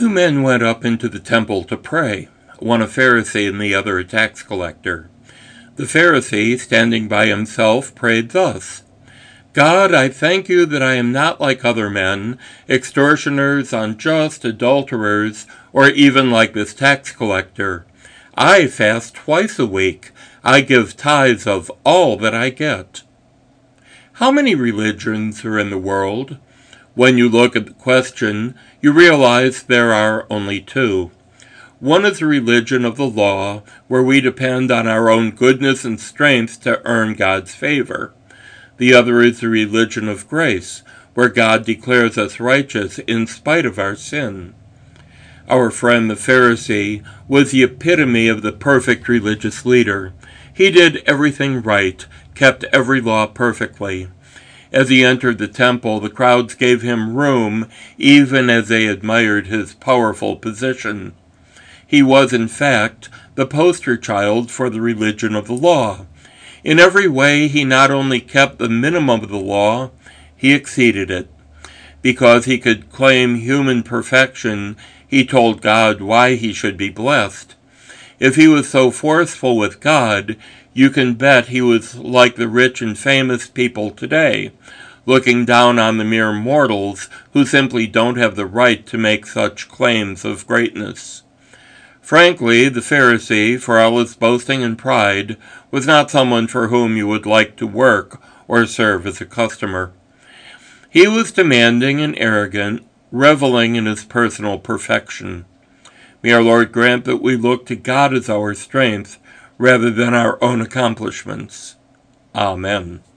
Two men went up into the temple to pray, one a Pharisee and the other a tax collector. The Pharisee, standing by himself, prayed thus: God, I thank you that I am not like other men, extortioners, unjust, adulterers, or even like this tax collector. I fast twice a week. I give tithes of all that I get. How many religions are in the world? When you look at the question, you realize there are only two. One is the religion of the law, where we depend on our own goodness and strength to earn God's favor. The other is the religion of grace, where God declares us righteous in spite of our sin. Our friend the Pharisee was the epitome of the perfect religious leader. He did everything right, kept every law perfectly. As he entered the temple, the crowds gave him room, even as they admired his powerful position. He was, in fact, the poster child for the religion of the law. In every way, he not only kept the minimum of the law, he exceeded it. Because he could claim human perfection, he told God why he should be blessed. If he was so forceful with God, you can bet he was like the rich and famous people today, looking down on the mere mortals who simply don't have the right to make such claims of greatness. Frankly, the Pharisee, for all his boasting and pride, was not someone for whom you would like to work or serve as a customer. He was demanding and arrogant, reveling in his personal perfection. May our Lord grant that we look to God as our strength, rather than our own accomplishments. Amen.